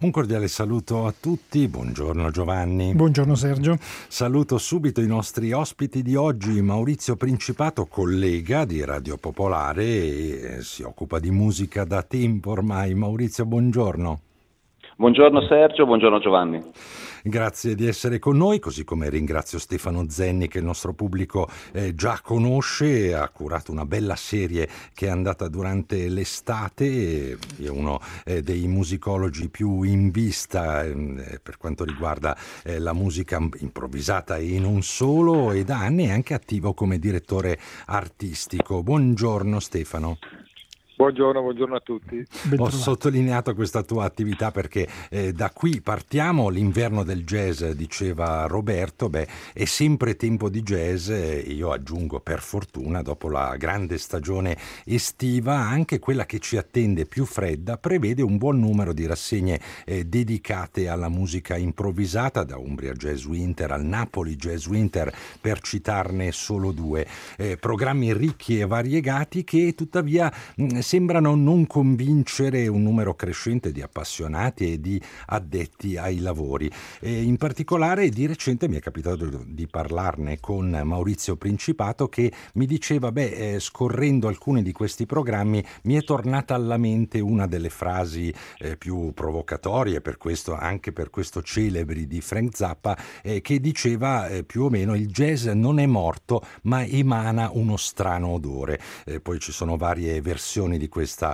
Un cordiale saluto a tutti, buongiorno Giovanni. Buongiorno Sergio. Saluto subito i nostri ospiti di oggi, Maurizio Principato, collega di Radio Popolare e si occupa di musica da tempo ormai. Maurizio, buongiorno. Buongiorno Sergio, buongiorno Giovanni. Grazie di essere con noi, così come ringrazio Stefano Zenni che il nostro pubblico già conosce, ha curato una bella serie che è andata durante l'estate, è uno dei musicologi più in vista per quanto riguarda la musica improvvisata e non solo, e da anni è anche attivo come direttore artistico. Buongiorno Stefano. Buongiorno a tutti. Ho sottolineato questa tua attività perché da qui partiamo, l'inverno del jazz, diceva Roberto, è sempre tempo di jazz, io aggiungo per fortuna, dopo la grande stagione estiva, anche quella che ci attende più fredda, prevede un buon numero di rassegne dedicate alla musica improvvisata, da Umbria Jazz Winter al Napoli Jazz Winter, per citarne solo due. Programmi ricchi e variegati che tuttavia sembrano non convincere un numero crescente di appassionati e di addetti ai lavori. In particolare di recente mi è capitato di parlarne con Maurizio Principato, che mi diceva, scorrendo alcuni di questi programmi mi è tornata alla mente una delle frasi più provocatorie, anche per questo celebri, di Frank Zappa, che diceva più o meno: il jazz non è morto ma emana uno strano odore. Poi ci sono varie versioni di questa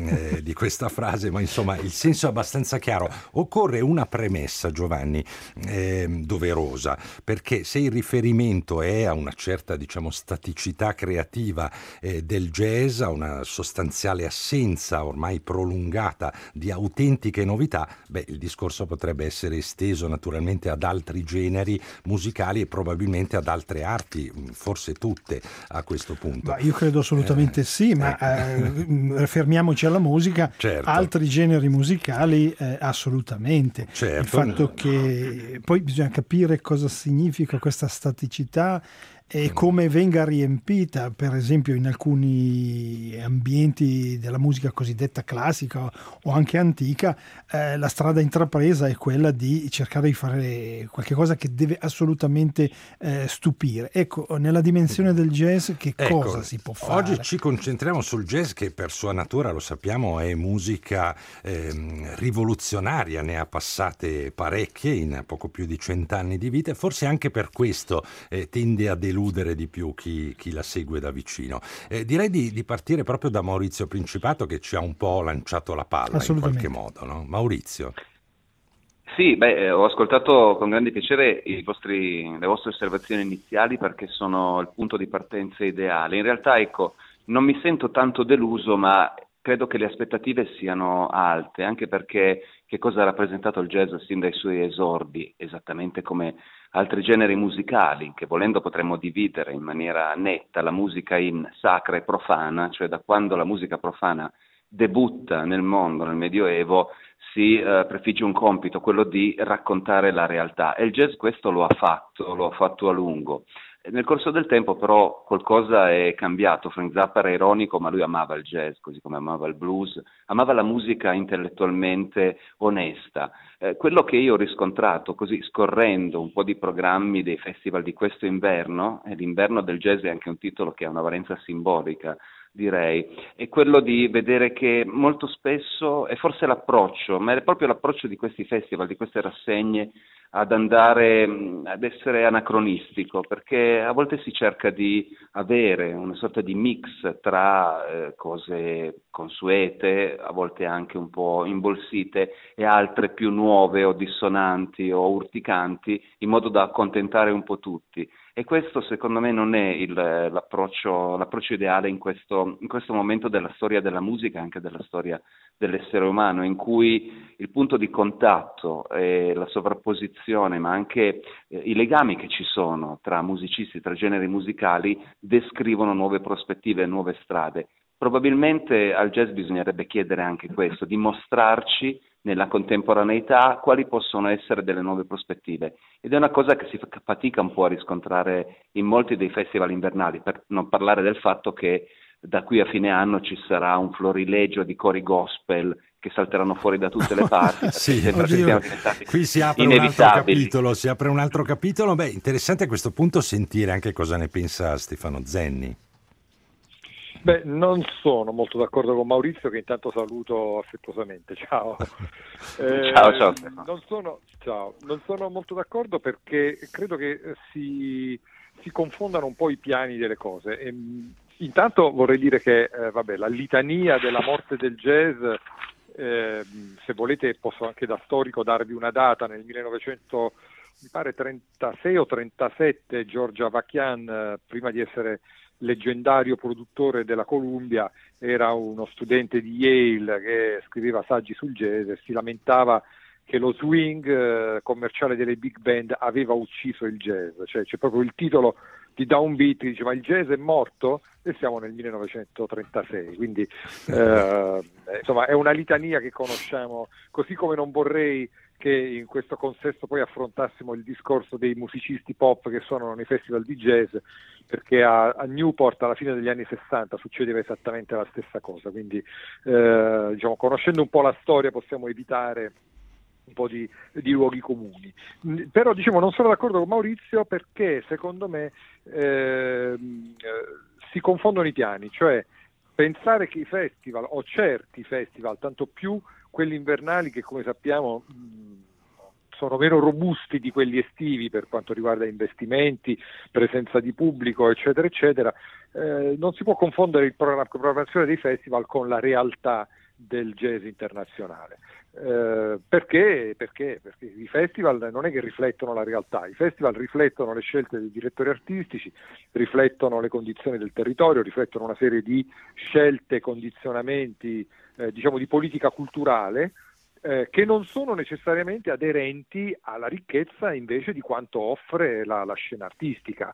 frase, ma insomma il senso è abbastanza chiaro. Occorre una premessa, Giovanni, doverosa, perché se il riferimento è a una certa, staticità creativa del jazz, a una sostanziale assenza ormai prolungata di autentiche novità, il discorso potrebbe essere esteso naturalmente ad altri generi musicali e probabilmente ad altre arti, forse tutte a questo punto. Io credo assolutamente sì, ma fermiamoci alla musica. Certo. Altri generi musicali assolutamente. Certo. Il fatto che poi bisogna capire cosa significa questa staticità e come venga riempita, per esempio in alcuni ambienti della musica cosiddetta classica o anche antica. La strada intrapresa è quella di cercare di fare qualche cosa che deve assolutamente stupire. Ecco, nella dimensione del jazz cosa si può fare? Oggi ci concentriamo sul jazz, che per sua natura, lo sappiamo, è musica rivoluzionaria, ne ha passate parecchie in poco più di 100 anni di vita, e forse anche per questo tende a deludere di più chi la segue da vicino. Direi di partire proprio da Maurizio Principato, che ci ha un po' lanciato la palla in qualche modo, no? Maurizio. Sì, ho ascoltato con grande piacere le vostre osservazioni iniziali, perché sono il punto di partenza ideale. In realtà, non mi sento tanto deluso, ma credo che le aspettative siano alte, anche perché che cosa ha rappresentato il jazz sin dai suoi esordi, esattamente come altri generi musicali, che volendo potremmo dividere in maniera netta la musica in sacra e profana, cioè da quando la musica profana debutta nel mondo, nel Medioevo, si prefigge un compito, quello di raccontare la realtà, e il jazz questo lo ha fatto a lungo. Nel corso del tempo però qualcosa è cambiato. Frank Zappa era ironico, ma lui amava il jazz, così come amava il blues, amava la musica intellettualmente onesta. Quello che io ho riscontrato, così scorrendo un po' di programmi dei festival di questo inverno, e l'inverno del jazz è anche un titolo che ha una valenza simbolica, direi, è quello di vedere che molto spesso è forse l'approccio, ma è proprio l'approccio di questi festival, di queste rassegne, ad essere anacronistico, perché a volte si cerca di avere una sorta di mix tra cose consuete, a volte anche un po' imbolsite, e altre più nuove o dissonanti o urticanti, in modo da accontentare un po' tutti. E questo secondo me non è l'approccio ideale in questo momento della storia della musica, anche della storia dell'essere umano, in cui il punto di contatto e la sovrapposizione, ma anche i legami che ci sono tra musicisti, tra generi musicali, descrivono nuove prospettive, nuove strade. Probabilmente al jazz bisognerebbe chiedere anche questo, di mostrarci nella contemporaneità quali possono essere delle nuove prospettive, ed è una cosa che si fatica un po' a riscontrare in molti dei festival invernali, per non parlare del fatto che da qui a fine anno ci sarà un florilegio di cori gospel che salteranno fuori da tutte le parti. Sì, sembra che siano diventati qui si apre un altro capitolo. Beh, interessante a questo punto sentire anche cosa ne pensa Stefano Zenni. Beh, non sono molto d'accordo con Maurizio, che intanto saluto affettuosamente. Ciao. Ciao Stefano. Non sono molto d'accordo perché credo che si confondano un po' i piani delle cose. Intanto vorrei dire che la litania della morte del jazz, se volete posso anche da storico darvi una data, nel 1900 mi pare 36 o 37 George Avakian, prima di essere leggendario produttore della Columbia, era uno studente di Yale che scriveva saggi sul jazz e si lamentava che lo swing commerciale delle big band aveva ucciso il jazz. Cioè c'è proprio il titolo di Downbeat che dice ma il jazz è morto, e siamo nel 1936, quindi insomma è una litania che conosciamo, così come non vorrei che in questo contesto poi affrontassimo il discorso dei musicisti pop che suonano nei festival di jazz, perché a Newport alla fine degli anni 60 succedeva esattamente la stessa cosa, quindi conoscendo un po' la storia possiamo evitare un po' di luoghi comuni. Però non sono d'accordo con Maurizio perché secondo me si confondono i piani, cioè pensare che i festival o certi festival, tanto più quelli invernali che come sappiamo sono meno robusti di quelli estivi per quanto riguarda investimenti, presenza di pubblico, eccetera, eccetera, non si può confondere la programmazione dei festival con la realtà del jazz internazionale. Perché i festival non è che riflettono la realtà, i festival riflettono le scelte dei direttori artistici, riflettono le condizioni del territorio, riflettono una serie di scelte, condizionamenti, di politica culturale, che non sono necessariamente aderenti alla ricchezza invece di quanto offre la scena artistica.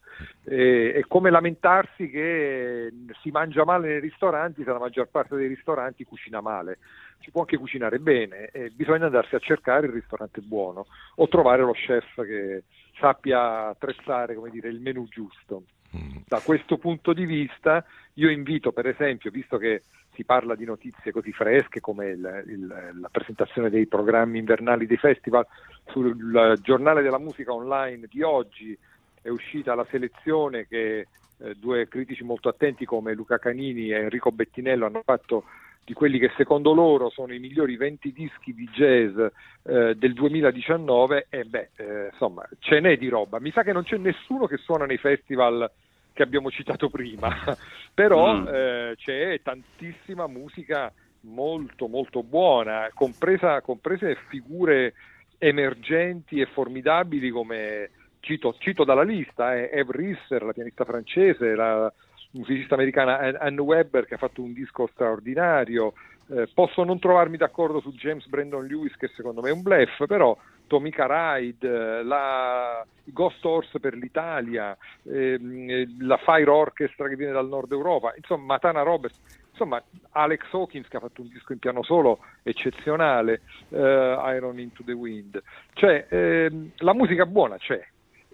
È come lamentarsi che si mangia male nei ristoranti se la maggior parte dei ristoranti cucina male. Si può anche cucinare bene e bisogna andarsi a cercare il ristorante buono o trovare lo chef che sappia attrezzare, il menù giusto. Da questo punto di vista io invito, per esempio, visto che si parla di notizie così fresche come la presentazione dei programmi invernali dei festival, sul giornale della musica online di oggi è uscita la selezione che due critici molto attenti come Luca Canini e Enrico Bettinello hanno fatto di quelli che secondo loro sono i migliori 20 dischi di jazz del 2019 e insomma ce n'è di roba. Mi sa che non c'è nessuno che suona nei festival che abbiamo citato prima, però c'è tantissima musica molto molto buona, comprese figure emergenti e formidabili come cito dalla lista Eve Risser, la pianista francese, la musicista americana Anne Webber che ha fatto un disco straordinario. Posso non trovarmi d'accordo su James Brandon Lewis che secondo me è un bluff, però Tomica Ride, i Ghost Horse per l'Italia, la Fire Orchestra che viene dal nord Europa, insomma Matana Roberts, insomma Alex Hawkins che ha fatto un disco in piano solo eccezionale, Iron Into the Wind, cioè la musica buona c'è.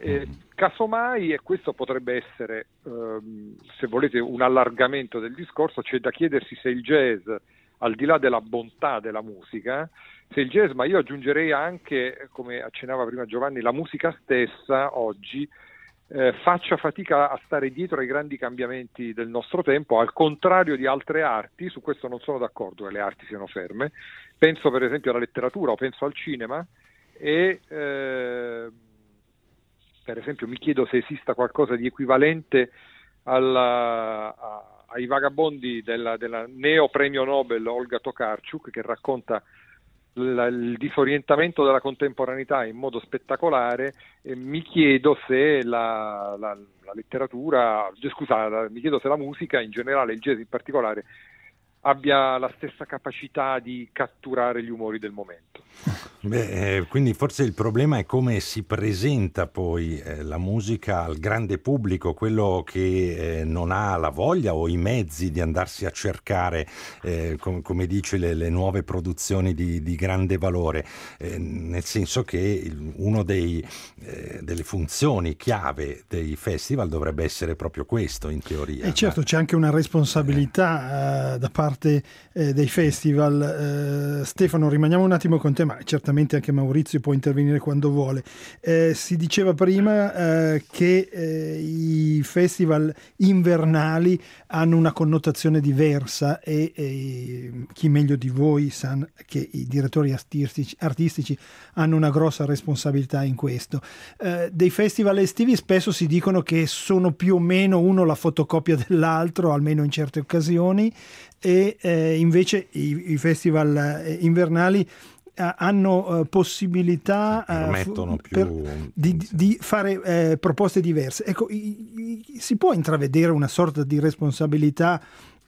Casomai, e questo potrebbe essere se volete un allargamento del discorso, c'è da chiedersi se il jazz, al di là della bontà della musica, se il jazz, ma io aggiungerei anche, come accennava prima Giovanni, la musica stessa oggi faccia fatica a stare dietro ai grandi cambiamenti del nostro tempo, al contrario di altre arti. Su questo non sono d'accordo che le arti siano ferme, penso per esempio alla letteratura o penso al cinema e per esempio mi chiedo se esista qualcosa di equivalente ai vagabondi della neo premio Nobel Olga Tokarczuk, che racconta il disorientamento della contemporaneità in modo spettacolare, e mi chiedo se la letteratura, mi chiedo se la musica in generale, il jazz in particolare, abbia la stessa capacità di catturare gli umori del momento. Quindi forse il problema è come si presenta poi la musica al grande pubblico, quello che non ha la voglia o i mezzi di andarsi a cercare, come dice, le nuove produzioni di grande valore, nel senso che uno delle funzioni chiave dei festival dovrebbe essere proprio questo, in teoria. E certo, c'è anche una responsabilità da parte parte dei festival. Stefano, rimaniamo un attimo con te, ma certamente anche Maurizio può intervenire quando vuole. Si diceva prima che i festival invernali hanno una connotazione diversa e chi meglio di voi sa che i direttori artistici hanno una grossa responsabilità in questo. Dei festival estivi spesso si dicono che sono più o meno uno la fotocopia dell'altro, almeno in certe occasioni, e invece i festival invernali hanno possibilità di fare proposte diverse. Ecco, si può intravedere una sorta di responsabilità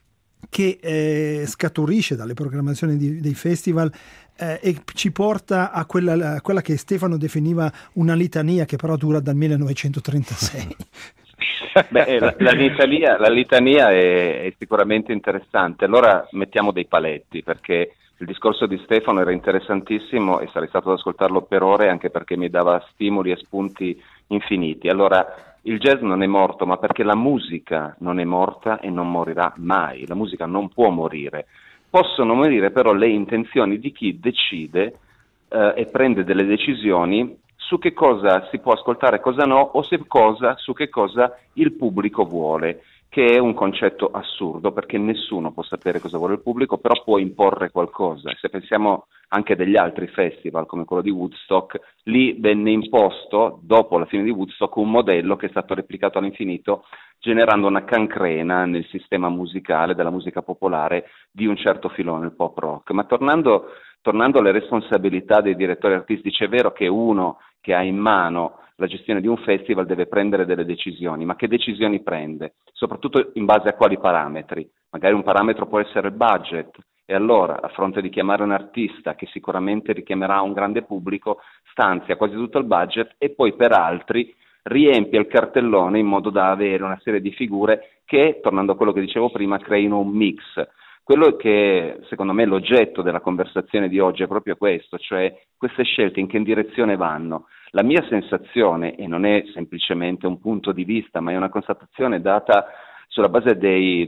che scaturisce dalle programmazioni dei festival e ci porta a quella che Stefano definiva una litania, che però dura dal 1936. Beh, la litania è sicuramente interessante. Allora mettiamo dei paletti, perché il discorso di Stefano era interessantissimo e sarei stato ad ascoltarlo per ore, anche perché mi dava stimoli e spunti infiniti. Allora, il jazz non è morto, ma perché la musica non è morta e non morirà mai. La musica non può morire. Possono morire però le intenzioni di chi decide e prende delle decisioni su che cosa si può ascoltare e cosa no, o su che cosa il pubblico vuole, che è un concetto assurdo, perché nessuno può sapere cosa vuole il pubblico, però può imporre qualcosa. Se pensiamo anche degli altri festival, come quello di Woodstock, lì venne imposto, dopo la fine di Woodstock, un modello che è stato replicato all'infinito, generando una cancrena nel sistema musicale della musica popolare di un certo filone, il pop rock. Ma tornando alle responsabilità dei direttori artistici, è vero che uno che ha in mano la gestione di un festival deve prendere delle decisioni, ma che decisioni prende? Soprattutto in base a quali parametri? Magari un parametro può essere il budget, e allora, a fronte di chiamare un artista che sicuramente richiamerà un grande pubblico, stanzia quasi tutto il budget e poi per altri riempie il cartellone in modo da avere una serie di figure che, tornando a quello che dicevo prima, creino un mix. Quello che secondo me l'oggetto della conversazione di oggi è proprio questo, cioè queste scelte in che direzione vanno. La mia sensazione, e non è semplicemente un punto di vista, ma è una constatazione data sulla base dei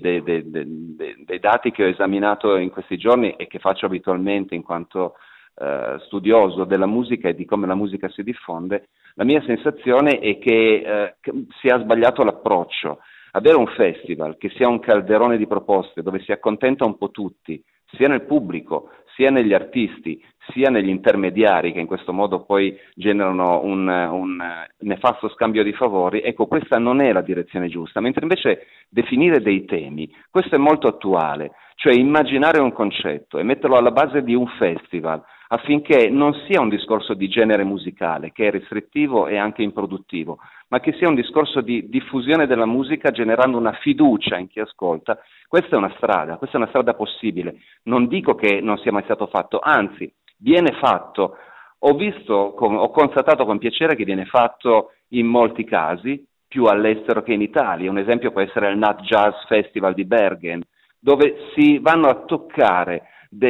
dati che ho esaminato in questi giorni e che faccio abitualmente in quanto studioso della musica e di come la musica si diffonde, la mia sensazione è che sia sbagliato l'approccio. Avere un festival che sia un calderone di proposte dove si accontenta un po' tutti, sia nel pubblico, sia negli artisti, sia negli intermediari che in questo modo poi generano un nefasto scambio di favori, ecco, questa non è la direzione giusta, mentre invece definire dei temi, questo è molto attuale, cioè immaginare un concetto e metterlo alla base di un festival affinché non sia un discorso di genere musicale, che è restrittivo e anche improduttivo, ma che sia un discorso di diffusione della musica generando una fiducia in chi ascolta. Questa è una strada possibile. Non dico che non sia mai stato fatto, anzi, viene fatto. Ho constatato con piacere che viene fatto in molti casi, più all'estero che in Italia. Un esempio può essere il Nat Jazz Festival di Bergen, dove si vanno a toccare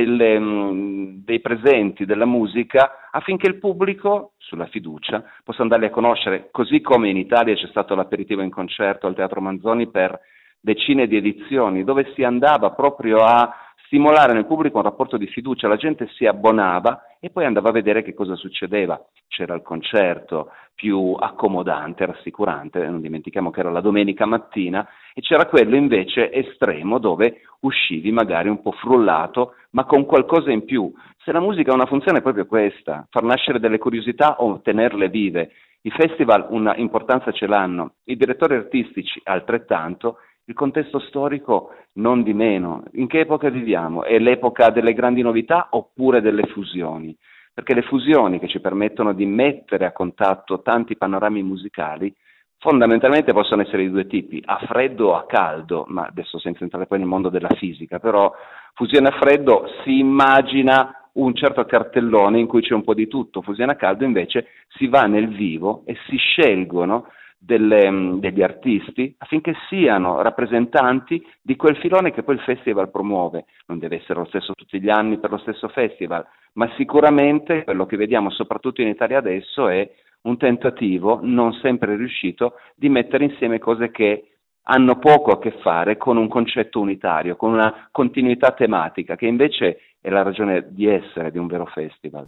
dei presenti della musica affinché il pubblico, sulla fiducia, possa andarli a conoscere, così come in Italia c'è stato l'aperitivo in concerto al Teatro Manzoni per decine di edizioni, dove si andava proprio a stimolare nel pubblico un rapporto di fiducia, la gente si abbonava e poi andava a vedere che cosa succedeva. C'era il concerto più accomodante, rassicurante, non dimentichiamo che era la domenica mattina, e c'era quello invece estremo dove uscivi magari un po' frullato, ma con qualcosa in più. Se la musica ha una funzione è proprio questa, far nascere delle curiosità o tenerle vive. I festival una importanza ce l'hanno, i direttori artistici altrettanto, il contesto storico non di meno. In che epoca viviamo? È l'epoca delle grandi novità oppure delle fusioni? Perché le fusioni che ci permettono di mettere a contatto tanti panorami musicali fondamentalmente possono essere di due tipi, a freddo o a caldo, ma adesso senza entrare poi nel mondo della fisica, però fusione a freddo si immagina un certo cartellone in cui c'è un po' di tutto, fusione a caldo invece si va nel vivo e si scelgono degli artisti affinché siano rappresentanti di quel filone che poi il festival promuove. Non deve essere lo stesso tutti gli anni per lo stesso festival, ma sicuramente quello che vediamo soprattutto in Italia adesso è un tentativo non sempre riuscito di mettere insieme cose che hanno poco a che fare con un concetto unitario, con una continuità tematica, che invece è la ragione di essere di un vero festival.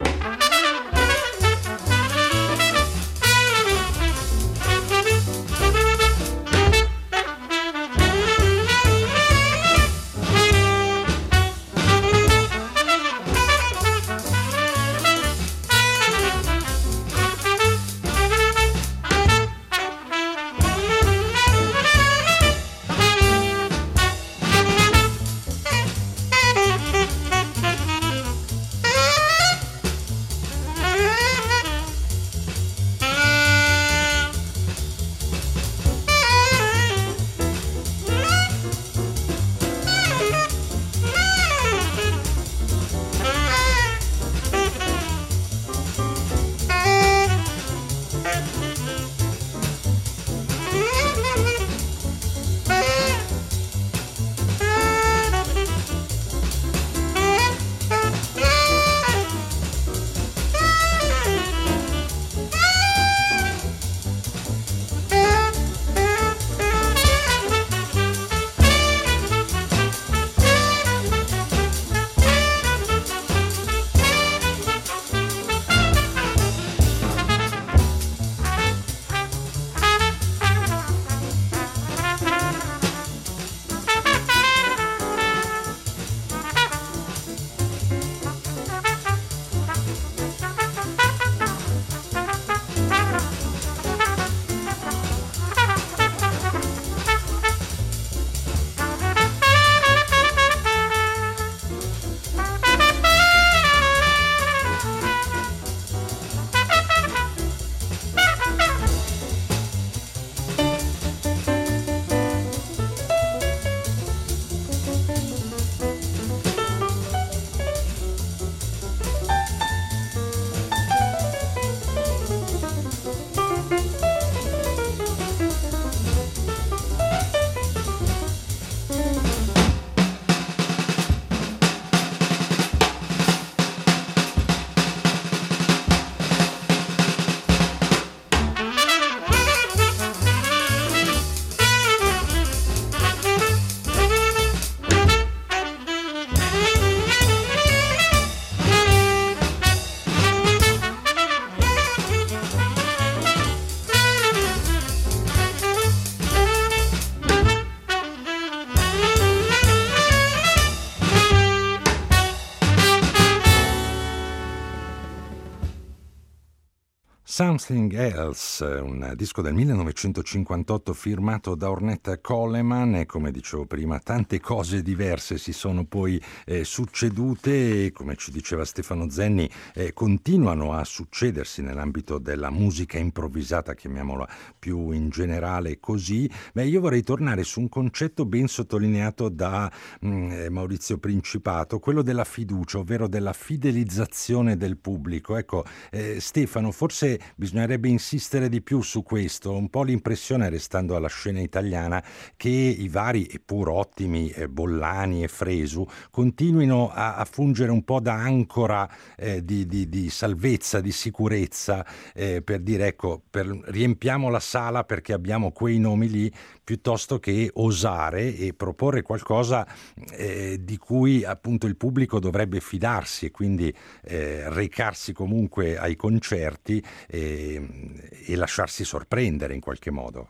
Something Else, un disco del 1958 firmato da Ornette Coleman, e come dicevo prima tante cose diverse si sono poi succedute e, come ci diceva Stefano Zenni, continuano a succedersi nell'ambito della musica improvvisata, chiamiamola più in generale così. Io vorrei tornare su un concetto ben sottolineato da Maurizio Principato, quello della fiducia, ovvero della fidelizzazione del pubblico. Ecco, Stefano, forse bisognerebbe insistere di più su questo. Un po' l'impressione, restando alla scena italiana, che i vari e pur ottimi Bollani e Fresu continuino a fungere un po' da ancora di salvezza, di sicurezza, per dire, ecco, riempiamo la sala perché abbiamo quei nomi lì, piuttosto che osare e proporre qualcosa di cui appunto il pubblico dovrebbe fidarsi, e quindi recarsi comunque ai concerti e lasciarsi sorprendere in qualche modo.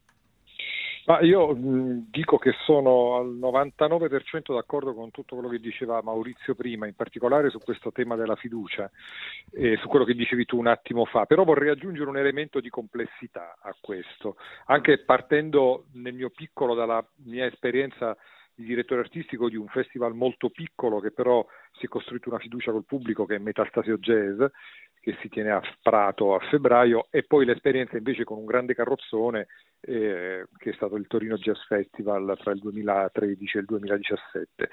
Ma io dico che sono al 99% d'accordo con tutto quello che diceva Maurizio prima, in particolare su questo tema della fiducia e su quello che dicevi tu un attimo fa, però vorrei aggiungere un elemento di complessità a questo, anche partendo nel mio piccolo dalla mia esperienza di direttore artistico di un festival molto piccolo che però si è costruito una fiducia col pubblico, che è Metastasio Jazz, che si tiene a Prato a febbraio, e poi l'esperienza invece con un grande carrozzone che è stato il Torino Jazz Festival tra il 2013 e il 2017.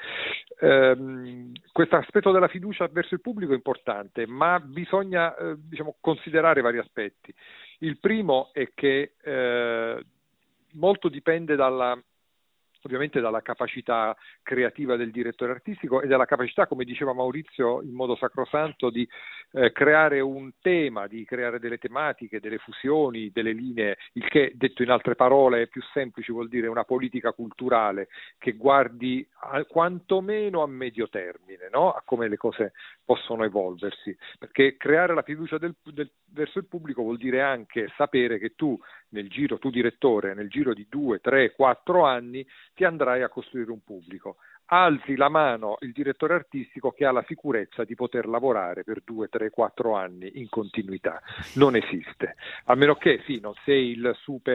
Questo aspetto della fiducia verso il pubblico è importante, ma bisogna considerare vari aspetti. Il primo è che molto dipende ovviamente dalla capacità creativa del direttore artistico e dalla capacità, come diceva Maurizio in modo sacrosanto, di creare un tema, di creare delle tematiche, delle fusioni, delle linee, il che, detto in altre parole più semplici, vuol dire una politica culturale che guardi quantomeno a medio termine, no? A come le cose possono evolversi, perché creare la fiducia verso il pubblico vuol dire anche sapere che tu direttore, nel giro di 2, 3, 4 anni ti andrai a costruire un pubblico. Alzi la mano il direttore artistico che ha la sicurezza di poter lavorare per 2, 3, 4 anni in continuità. Non esiste, a meno che non sei la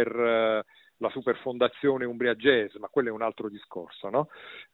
super fondazione Umbria Jazz, ma quello è un altro discorso, no?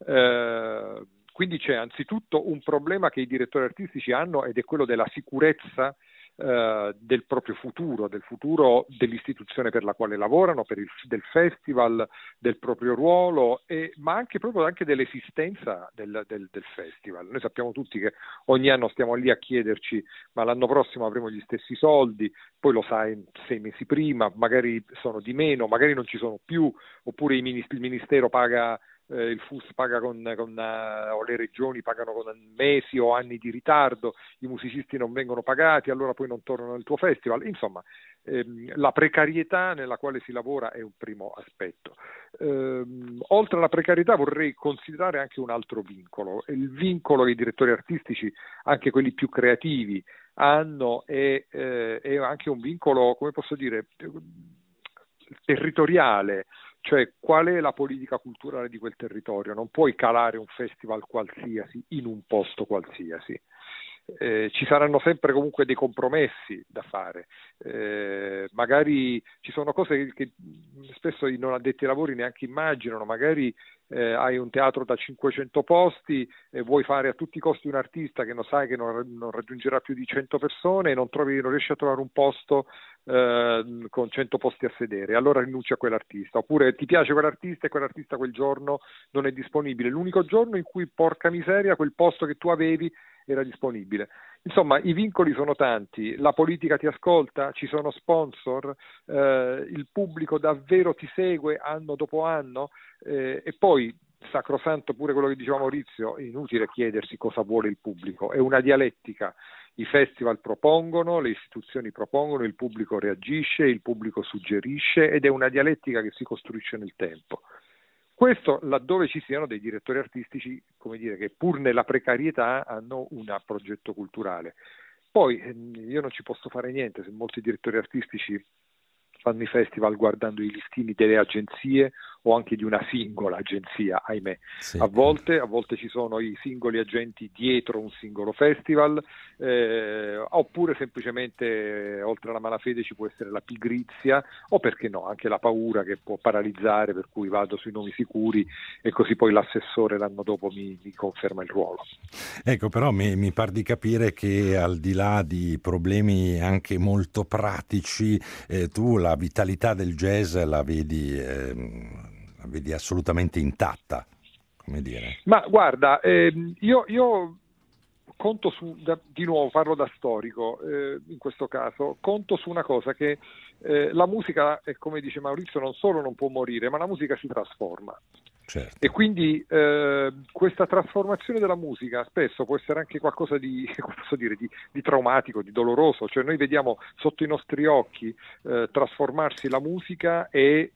Quindi c'è anzitutto un problema che i direttori artistici hanno, ed è quello della sicurezza del proprio futuro, del futuro dell'istituzione per la quale lavorano, del festival, del proprio ruolo, ma anche proprio dell'esistenza del festival. Noi sappiamo tutti che ogni anno stiamo lì a chiederci: ma l'anno prossimo avremo gli stessi soldi? Poi lo sai 6 mesi prima, magari sono di meno, magari non ci sono più, oppure il Ministero paga, il FUS paga o le regioni pagano con mesi o anni di ritardo, i musicisti non vengono pagati, allora poi non tornano al tuo festival. Insomma, la precarietà nella quale si lavora è un primo aspetto. Oltre alla precarietà vorrei considerare anche un altro vincolo, il vincolo che i direttori artistici, anche quelli più creativi, hanno, è anche un vincolo, come posso dire, territoriale. Cioè, qual è la politica culturale di quel territorio? Non puoi calare un festival qualsiasi in un posto qualsiasi. Ci saranno sempre comunque dei compromessi da fare, magari ci sono cose che spesso i non addetti ai lavori neanche immaginano, magari hai un teatro da 500 posti e vuoi fare a tutti i costi un artista che non sai che non raggiungerà più di 100 persone e non riesci a trovare un posto con 100 posti a sedere, allora rinunci a quell'artista, oppure ti piace quell'artista e quell'artista quel giorno non è disponibile, l'unico giorno in cui, porca miseria, quel posto che tu avevi era disponibile. Insomma, i vincoli sono tanti, la politica ti ascolta, ci sono sponsor, il pubblico davvero ti segue anno dopo anno, e poi, sacrosanto pure quello che diceva Maurizio, è inutile chiedersi cosa vuole il pubblico, è una dialettica. I festival propongono, le istituzioni propongono, il pubblico reagisce, il pubblico suggerisce, ed è una dialettica che si costruisce nel tempo. Questo laddove ci siano dei direttori artistici, come dire, che pur nella precarietà hanno un progetto culturale. Poi io non ci posso fare niente se molti direttori artistici fanno i festival guardando i listini delle agenzie o anche di una singola agenzia, ahimè. Sì. A volte ci sono i singoli agenti dietro un singolo festival, oppure semplicemente oltre alla malafede ci può essere la pigrizia, o perché no, anche la paura che può paralizzare, per cui vado sui nomi sicuri e così poi l'assessore l'anno dopo mi conferma il ruolo. Ecco, però mi par di capire che al di là di problemi anche molto pratici, tu la vitalità del jazz la vedi assolutamente intatta, come dire. Ma guarda, io conto di nuovo parlo da storico, in questo caso, conto su una cosa, che la musica, come dice Maurizio, non solo non può morire, ma la musica si trasforma. Certo. E quindi questa trasformazione della musica spesso può essere anche qualcosa di traumatico, di doloroso, cioè noi vediamo sotto i nostri occhi trasformarsi la musica e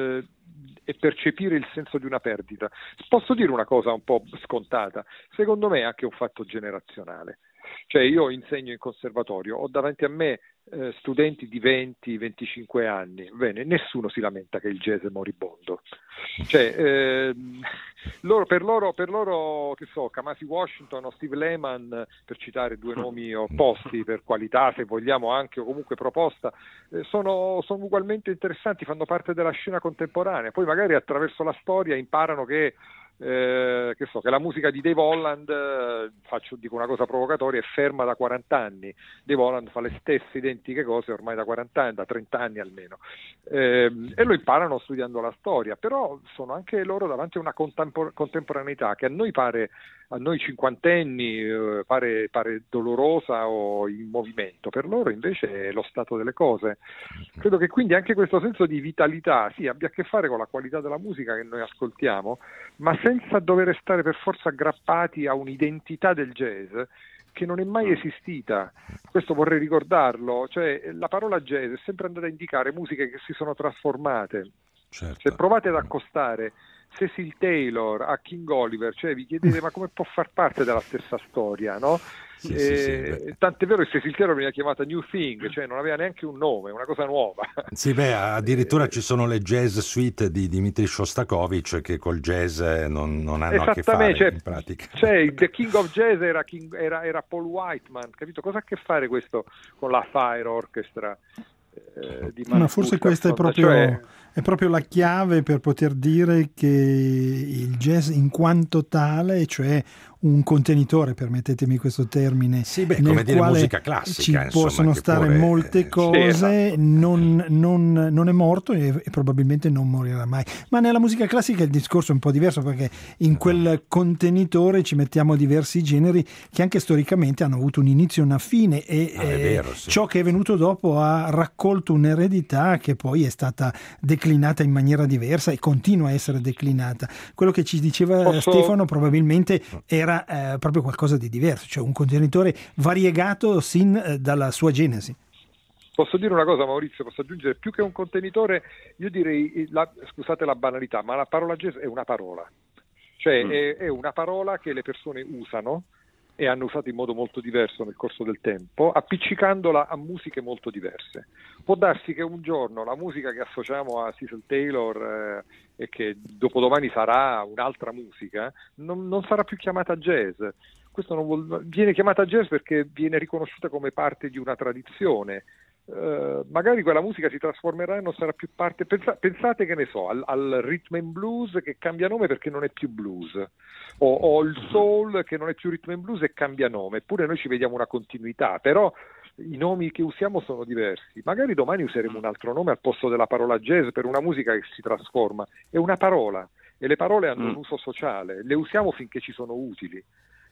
percepire il senso di una perdita. Posso dire una cosa un po' scontata? Secondo me è anche un fatto generazionale. Cioè, io insegno in conservatorio, ho davanti a me studenti di 20-25 anni, bene, nessuno si lamenta che il jazz è moribondo. Cioè, per loro, che so, Kamasi Washington o Steve Lehman, per citare due nomi opposti per qualità, se vogliamo, anche, o comunque proposta, sono ugualmente interessanti, fanno parte della scena contemporanea. Poi magari attraverso la storia imparano che la musica di Dave Holland, dico una cosa provocatoria, è ferma da 40 anni. Dave Holland fa le stesse identiche cose ormai da 40 anni, da 30 anni almeno, e lo imparano studiando la storia, però sono anche loro davanti a una contemporaneità che a noi pare a noi cinquantenni pare dolorosa o in movimento, per loro invece è lo stato delle cose. Credo che quindi anche questo senso di vitalità abbia a che fare con la qualità della musica che noi ascoltiamo, ma senza dover stare per forza aggrappati a un'identità del jazz che non è mai esistita. Questo vorrei ricordarlo, cioè la parola jazz è sempre andata a indicare musiche che si sono trasformate. Certo. Se provate ad accostare Cecil Taylor a King Oliver, cioè vi chiedete ma come può far parte della stessa storia, no? Sì, tant'è vero che Cecil Taylor veniva chiamata New Thing, cioè non aveva neanche un nome, una cosa nuova. Sì, addirittura ci sono le jazz suite di Dmitri Shostakovich che col jazz non hanno a che fare, in pratica. Cioè, The King of Jazz era Paul Whiteman, capito? Cosa ha a che fare questo con la Fire Orchestra? Ma forse questa è proprio la chiave per poter dire che il jazz in quanto tale, cioè un contenitore, permettetemi questo termine, come dire musica classica, ci possono stare molte cose, non è morto e probabilmente non morirà mai. Ma nella musica classica il discorso è un po' diverso, perché in quel contenitore ci mettiamo diversi generi che anche storicamente hanno avuto un inizio e una fine, e ciò che è venuto dopo ha raccolto un'eredità che poi è stata declinata in maniera diversa e continua a essere declinata. Quello che ci diceva Stefano probabilmente era proprio qualcosa di diverso, cioè un contenitore variegato sin dalla sua genesi. Posso dire una cosa, Maurizio, posso aggiungere, più che un contenitore, io direi, scusate la banalità, ma la parola jazz è una parola, cioè è una parola che le persone usano e hanno usato in modo molto diverso nel corso del tempo, appiccicandola a musiche molto diverse. Può darsi che un giorno la musica che associamo a Cecil Taylor e che dopodomani sarà un'altra musica, non sarà più chiamata jazz. Questo viene chiamata jazz perché viene riconosciuta come parte di una tradizione. Magari quella musica si trasformerà e non sarà più parte. Pensate, che ne so, al rhythm and blues che cambia nome perché non è più blues, o il soul che non è più rhythm and blues e cambia nome. Eppure noi ci vediamo una continuità, però i nomi che usiamo sono diversi. Magari domani useremo un altro nome al posto della parola jazz per una musica che si trasforma. È una parola e le parole hanno un uso sociale, le usiamo finché ci sono utili.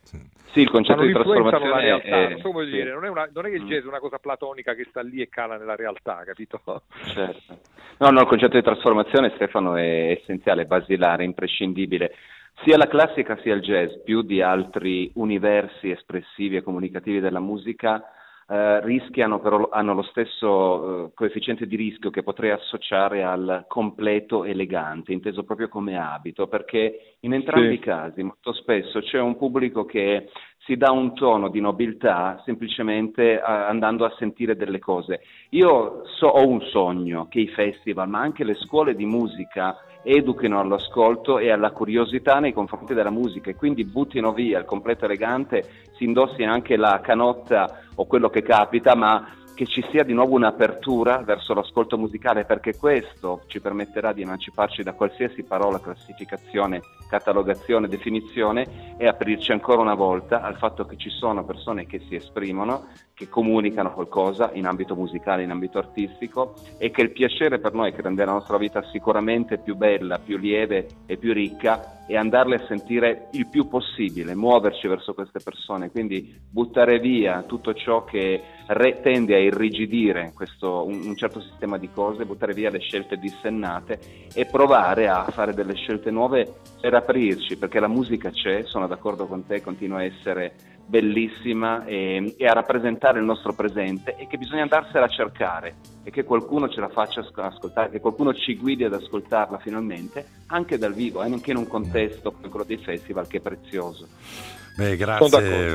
Sì, il concetto di trasformazione la realtà, dire, non è che il jazz è una cosa platonica che sta lì e cala nella realtà, capito? Certo. No, il concetto di trasformazione, Stefano, è essenziale, basilare, imprescindibile. Sia la classica sia il jazz, più di altri universi espressivi e comunicativi della musica, rischiano, però hanno lo stesso coefficiente di rischio che potrei associare al completo elegante, inteso proprio come abito, perché in entrambi i casi molto spesso c'è un pubblico che si dà un tono di nobiltà semplicemente andando a sentire delle cose. Io ho un sogno che i festival, ma anche le scuole di musica, educhino all'ascolto e alla curiosità nei confronti della musica, e quindi buttino via il completo elegante, si indossi anche la canotta o quello che capita, ma che ci sia di nuovo un'apertura verso l'ascolto musicale, perché questo ci permetterà di emanciparci da qualsiasi parola, classificazione, catalogazione, definizione, e aprirci ancora una volta al fatto che ci sono persone che si esprimono, che comunicano qualcosa in ambito musicale, in ambito artistico, e che il piacere per noi, che rende la nostra vita sicuramente più bella, più lieve e più ricca, è andarle a sentire il più possibile, muoverci verso queste persone, quindi buttare via tutto ciò che tende a irrigidire un certo sistema di cose, buttare via le scelte dissennate e provare a fare delle scelte nuove per aprirci, perché la musica c'è, sono d'accordo con te, continua a essere bellissima e a rappresentare il nostro presente, e che bisogna andarsela a cercare e che qualcuno ce la faccia ascoltare, che qualcuno ci guidi ad ascoltarla finalmente anche dal vivo, anche in un contesto come quello dei festival, che è prezioso. Beh, grazie,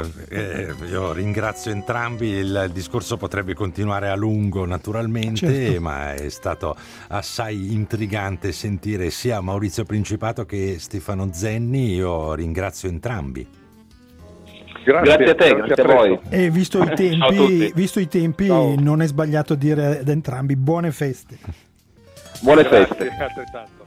io ringrazio entrambi, il discorso potrebbe continuare a lungo naturalmente, certo, ma è stato assai intrigante sentire sia Maurizio Principato che Stefano Zenni. Io ringrazio entrambi. Grazie a te, grazie a voi. E visto i tempi non è sbagliato dire ad entrambi buone feste. Buone feste. Altrettanto.